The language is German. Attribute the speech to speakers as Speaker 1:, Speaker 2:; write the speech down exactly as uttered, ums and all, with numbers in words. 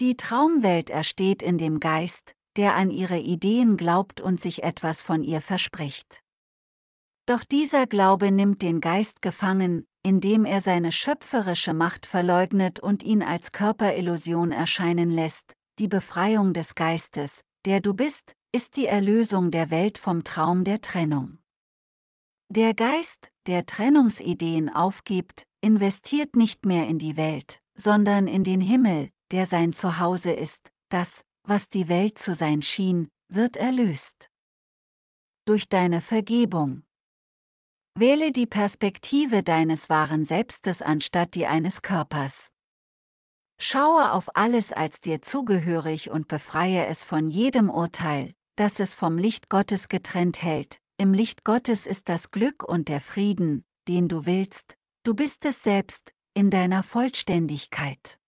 Speaker 1: Die Traumwelt ersteht in dem Geist, der an ihre Ideen glaubt und sich etwas von ihr verspricht. Doch dieser Glaube nimmt den Geist gefangen, indem er seine schöpferische Macht verleugnet und ihn als Körperillusion erscheinen lässt. Die Befreiung des Geistes, der du bist, ist die Erlösung der Welt vom Traum der Trennung. Der Geist, der Trennungsideen aufgibt, investiert nicht mehr in die Welt, sondern in den Himmel, der sein Zuhause ist. Das, was die Welt zu sein schien, wird erlöst. Durch deine Vergebung. Wähle die Perspektive deines wahren Selbstes anstatt die eines Körpers. Schaue auf alles als dir zugehörig und befreie es von jedem Urteil, das es vom Licht Gottes getrennt hält. Im Licht Gottes ist das Glück und der Frieden, den du willst. Du bist es selbst, in deiner Vollständigkeit.